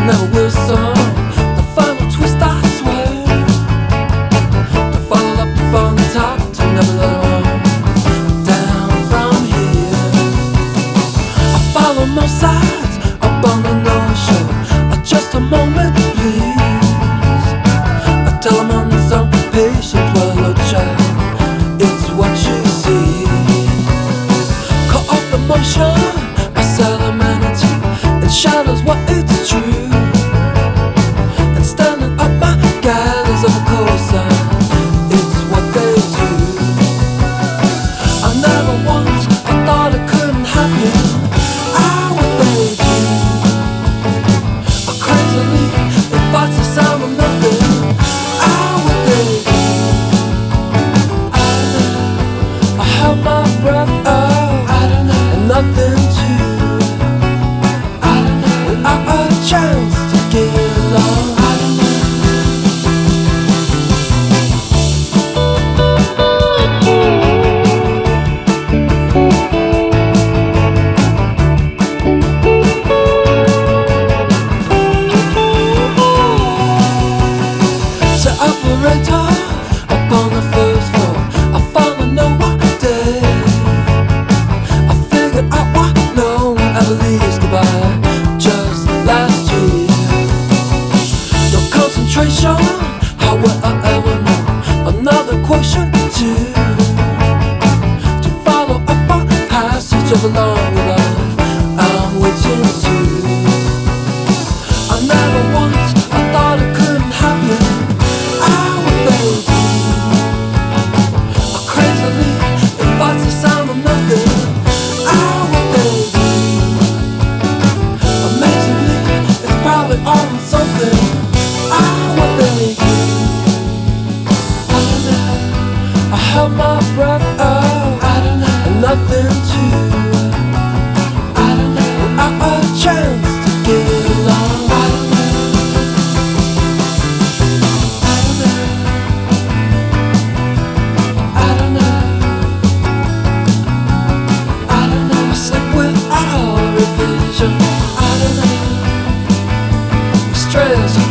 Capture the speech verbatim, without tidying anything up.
never will song. The final twist, I swear, to follow up on the top, to never let on down from here. I follow more sides up on the North Shore. Just a moment, please. I tell him on his own patience, well, no child, it's what you see. Cut off the motion, I sell humanity, and shadows what it's true. And standing up my galleys of a coastline, it's what they do. I never once, I thought it couldn't happen. I would they do. I crazily, it fights the sound of nothing. I would they do. I don't know, I held my breath, oh, I don't know, and nothing to. I don't know, without a chance to get along. I don't know. So operator up on the first floor, I finally know what day. I figured out why no one ever leaves goodbye. Just last year, no concentration, how will I ever know? Another question too, to follow up a passage of a long line I'm waiting to. I never once, I thought it couldn't happen. I would they do. I crazily, it fights the sound of nothing. I would they do. Amazingly, it's probably on something. I would they do. I don't know, I held my breath, oh, I don't know, and nothing to. I don't know, without a chance to get along. I don't know. I don't know. I don't know. I don't know. I sleep without revision. I don't know. Stress.